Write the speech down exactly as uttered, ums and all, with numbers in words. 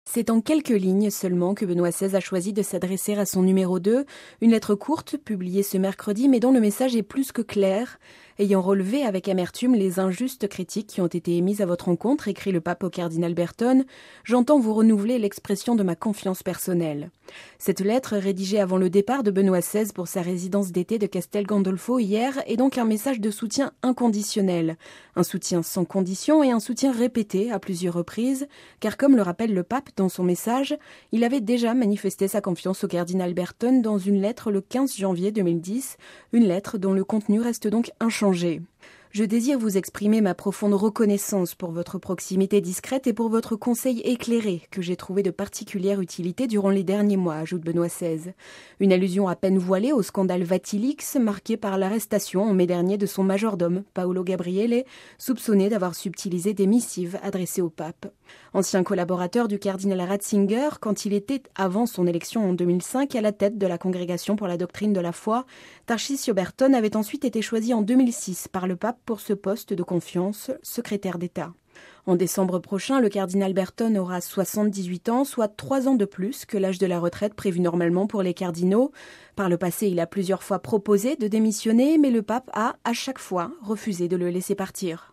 C'est en quelques lignes seulement que Benoît seize a choisi de s'adresser à son numéro deux, une lettre courte publiée ce mercredi mais dont le message est plus que clair. Ayant relevé avec amertume les injustes critiques qui ont été émises à votre encontre, écrit le pape au cardinal Berton, j'entends vous renouveler l'expression de ma confiance personnelle. Cette lettre, rédigée avant le départ de Benoît seize pour sa résidence d'été de Castel Gandolfo hier, est donc un message de soutien inconditionnel. Un soutien sans condition et un soutien répété à plusieurs reprises, car comme le rappelle le pape dans son message, il avait déjà manifesté sa confiance au cardinal Berton dans une lettre le quinze janvier deux mille dix, une lettre dont le contenu reste donc inchangé. Je désire vous exprimer ma profonde reconnaissance pour votre proximité discrète et pour votre conseil éclairé que j'ai trouvé de particulière utilité durant les derniers mois, ajoute Benoît seize. Une allusion à peine voilée au scandale Vatilix marqué par l'arrestation en mai dernier de son majordome, Paolo Gabriele, soupçonné d'avoir subtilisé des missives adressées au pape. Ancien collaborateur du cardinal Ratzinger, quand il était, avant son élection en deux mille cinq, à la tête de la Congrégation pour la doctrine de la foi, Tarcísio Berton avait ensuite été choisi en deux mille six par le pape pour ce poste de confiance, secrétaire d'État. En décembre prochain, le cardinal Berton aura soixante-dix-huit ans, soit trois ans de plus que l'âge de la retraite prévu normalement pour les cardinaux. Par le passé, il a plusieurs fois proposé de démissionner, mais le pape a, à chaque fois, refusé de le laisser partir.